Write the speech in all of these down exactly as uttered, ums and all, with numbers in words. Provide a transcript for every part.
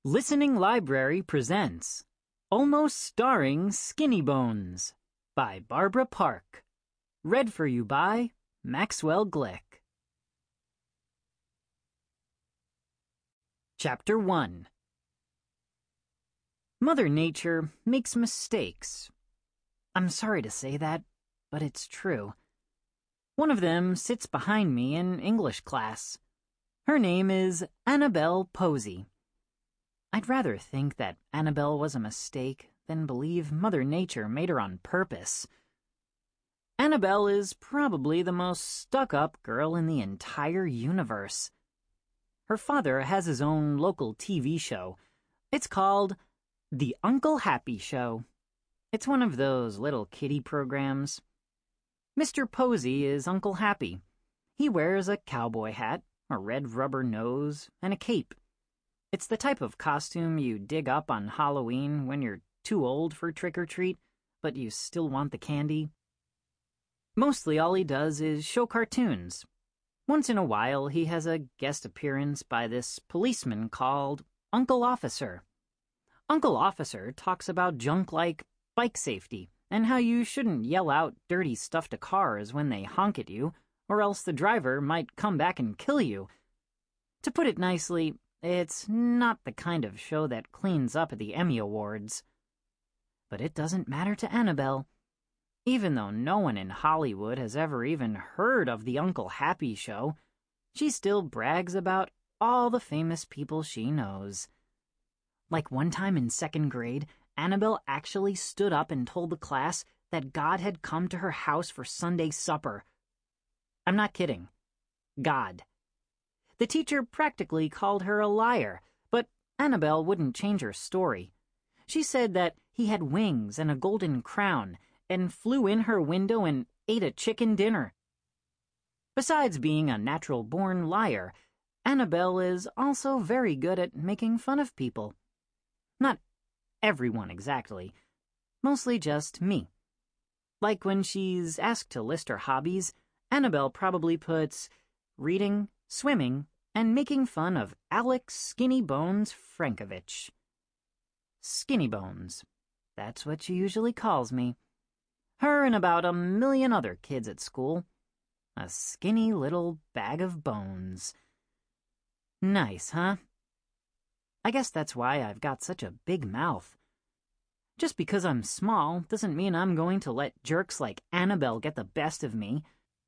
Listening Library presents Almost Starring Skinny Bones by Barbara Park. Read for you by Maxwell Glick. Chapter one. Mother Nature makes mistakes. I'm sorry to say that, but it's true. One of them sits behind me in English class. Her name is Annabelle Posey. I'd rather think that Annabelle was a mistake than believe Mother Nature made her on purpose. Annabelle is probably the most stuck-up girl in the entire universe. Her father has his own local T V show. It's called The Uncle Happy Show. It's one of those little kiddie programs. Mister Posey is Uncle Happy. He wears a cowboy hat, a red rubber nose, and a cape. It's the type of costume you dig up on Halloween when you're too old for trick-or-treat, but you still want the candy. Mostly all he does is show cartoons. Once in a while, he has a guest appearance by this policeman called Uncle Officer. Uncle Officer talks about junk like bike safety and how you shouldn't yell out dirty stuff to cars when they honk at you, or else the driver might come back and kill you. To put it nicely, it's not the kind of show that cleans up at the Emmy Awards. But it doesn't matter to Annabelle. Even though no one in Hollywood has ever even heard of the Uncle Happy Show, she still brags about all the famous people she knows. Like one time in second grade, Annabelle actually stood up and told the class that God had come to her house for Sunday supper. I'm not kidding. God. The teacher practically called her a liar, but Annabelle wouldn't change her story. She said that he had wings and a golden crown and flew in her window and ate a chicken dinner. Besides being a natural-born liar, Annabelle is also very good at making fun of people. Not everyone exactly, mostly just me. Like when she's asked to list her hobbies, Annabelle probably puts reading, swimming, and making fun of Alex Skinny Bones Frankovich. Skinny Bones. That's what she usually calls me. Her and about a million other kids at school. A skinny little bag of bones. Nice, huh? I guess that's why I've got such a big mouth. Just because I'm small doesn't mean I'm going to let jerks like Annabelle get the best of me.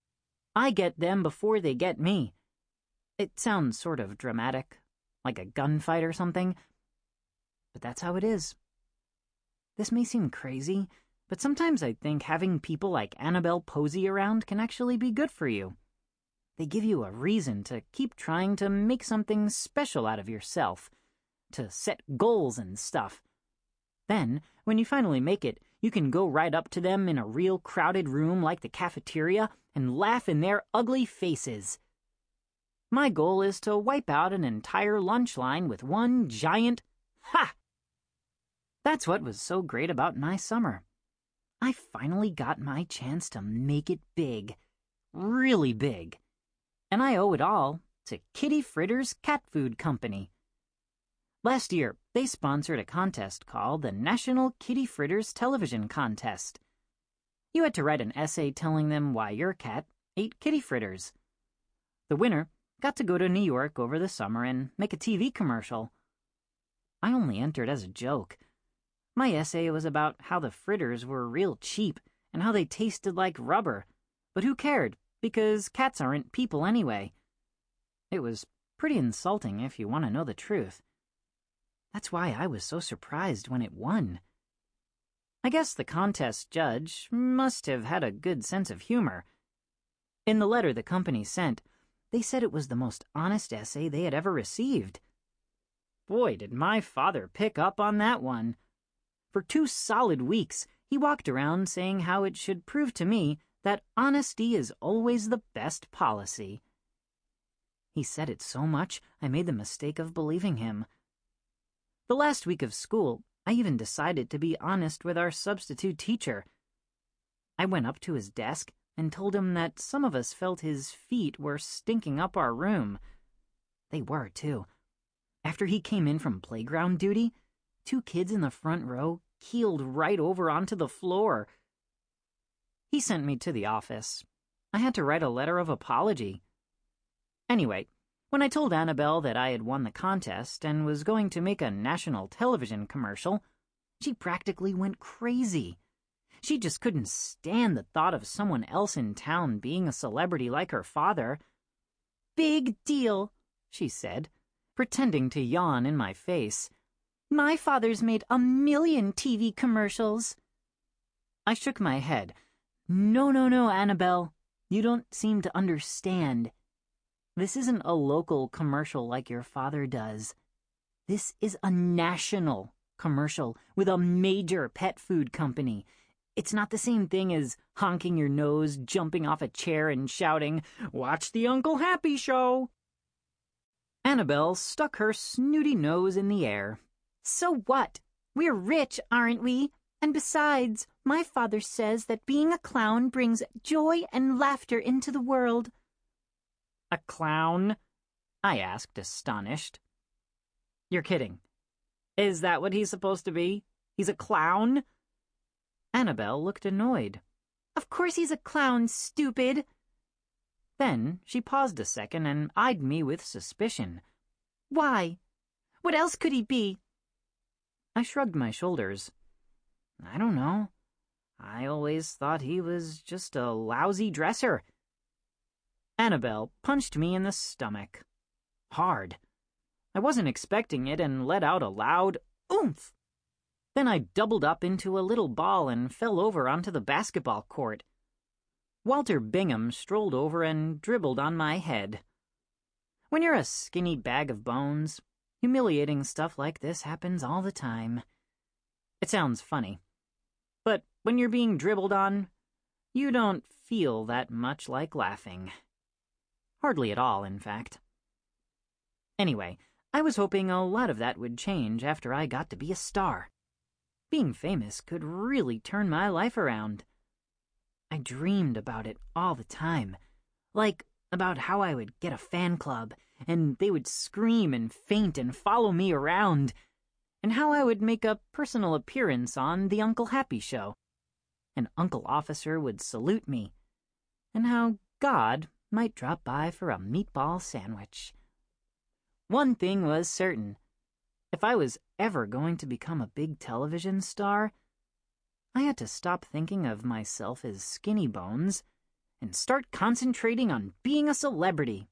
I get them before they get me. It sounds sort of dramatic, like a gunfight or something, but that's how it is. This may seem crazy, but sometimes I think having people like Annabelle Posey around can actually be good for you. They give you a reason to keep trying to make something special out of yourself, to set goals and stuff. Then, when you finally make it, you can go right up to them in a real crowded room like the cafeteria and laugh in their ugly faces. My goal is to wipe out an entire lunch line with one giant ha! That's what was so great about my summer. I finally got my chance to make it big. Really big. And I owe it all to Kitty Fritters Cat Food Company. Last year, they sponsored a contest called the National Kitty Fritters Television Contest. You had to write an essay telling them why your cat ate kitty fritters. The winner got to go to New York over the summer and make a T V commercial. I only entered as a joke. My essay was about how the fritters were real cheap and how they tasted like rubber, but who cared, because cats aren't people anyway. It was pretty insulting if you want to know the truth. That's why I was so surprised when it won. I guess the contest judge must have had a good sense of humor. In the letter the company sent, they said it was the most honest essay they had ever received. Boy, did my father pick up on that one. For two solid weeks, he walked around saying how it should prove to me that honesty is always the best policy. He said it so much, I made the mistake of believing him. The last week of school, I even decided to be honest with our substitute teacher. I went up to his desk and told him that some of us felt his feet were stinking up our room. They were, too. After he came in from playground duty, two kids in the front row keeled right over onto the floor. He sent me to the office. I had to write a letter of apology. Anyway, when I told Annabelle that I had won the contest and was going to make a national television commercial, she practically went crazy. She just couldn't stand the thought of someone else in town being a celebrity like her father. "Big deal," she said, pretending to yawn in my face. "My father's made a million T V commercials." I shook my head. No, no, no, Annabelle. You don't seem to understand. This isn't a local commercial like your father does. This is a national commercial with a major pet food company. It's not the same thing as honking your nose, jumping off a chair, and shouting, "Watch the Uncle Happy Show!" Annabelle stuck her snooty nose in the air. "So what? We're rich, aren't we? And besides, my father says that being a clown brings joy and laughter into the world." "A clown?" I asked, astonished. "You're kidding. Is that what he's supposed to be? He's a clown?" Annabelle looked annoyed. "Of course he's a clown, stupid." Then she paused a second and eyed me with suspicion. "Why? What else could he be?" I shrugged my shoulders. "I don't know. I always thought he was just a lousy dresser." Annabelle punched me in the stomach. Hard. I wasn't expecting it and let out a loud oomph. Then I doubled up into a little ball and fell over onto the basketball court. Walter Bingham strolled over and dribbled on my head. When you're a skinny bag of bones, humiliating stuff like this happens all the time. It sounds funny. But when you're being dribbled on, you don't feel that much like laughing. Hardly at all, in fact. Anyway, I was hoping a lot of that would change after I got to be a star. Being famous could really turn my life around. I dreamed about it all the time, like about how I would get a fan club, and they would scream and faint and follow me around, and how I would make a personal appearance on The Uncle Happy Show, and Uncle Officer would salute me, and how God might drop by for a meatball sandwich. One thing was certain. If I was ever going to become a big television star, I had to stop thinking of myself as skinny bones and start concentrating on being a celebrity.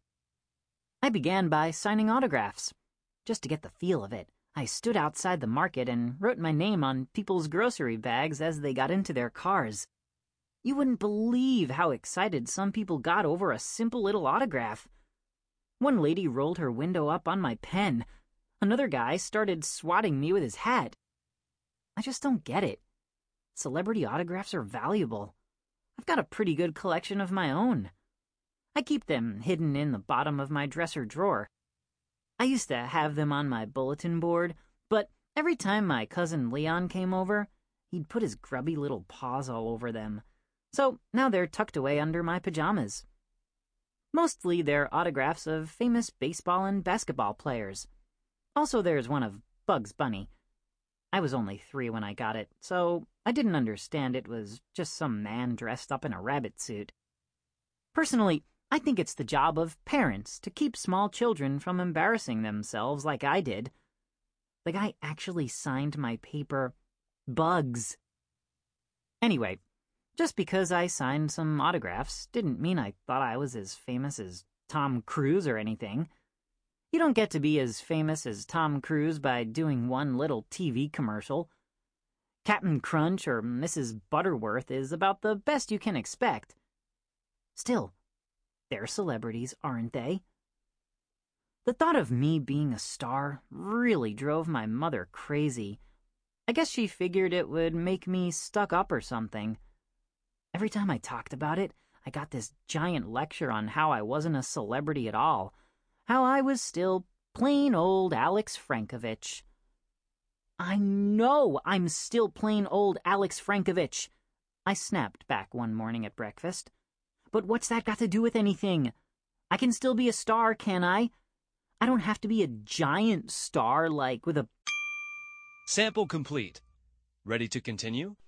I began by signing autographs. Just to get the feel of it, I stood outside the market and wrote my name on people's grocery bags as they got into their cars. You wouldn't believe how excited some people got over a simple little autograph. One lady rolled her window up on my pen. Another guy started swatting me with his hat. I just don't get it. Celebrity autographs are valuable. I've got a pretty good collection of my own. I keep them hidden in the bottom of my dresser drawer. I used to have them on my bulletin board, but every time my cousin Leon came over, he'd put his grubby little paws all over them. So now they're tucked away under my pajamas. Mostly they're autographs of famous baseball and basketball players. Also there's one of Bugs Bunny. I was only three when I got it, so I didn't understand it was just some man dressed up in a rabbit suit. Personally, I think it's the job of parents to keep small children from embarrassing themselves like I did. The guy actually signed my paper, Bugs. Anyway, just because I signed some autographs didn't mean I thought I was as famous as Tom Cruise or anything. You don't get to be as famous as Tom Cruise by doing one little T V commercial. Captain Crunch or Missus Butterworth is about the best you can expect. Still, they're celebrities, aren't they? The thought of me being a star really drove my mother crazy. I guess she figured it would make me stuck up or something. Every time I talked about it, I got this giant lecture on how I wasn't a celebrity at all, how I was still plain old Alex Frankovich. I know I'm still plain old Alex Frankovich, I snapped back one morning at breakfast. But what's that got to do with anything? I can still be a star, can I? I don't have to be a giant star like with a... Sample complete. Ready to continue?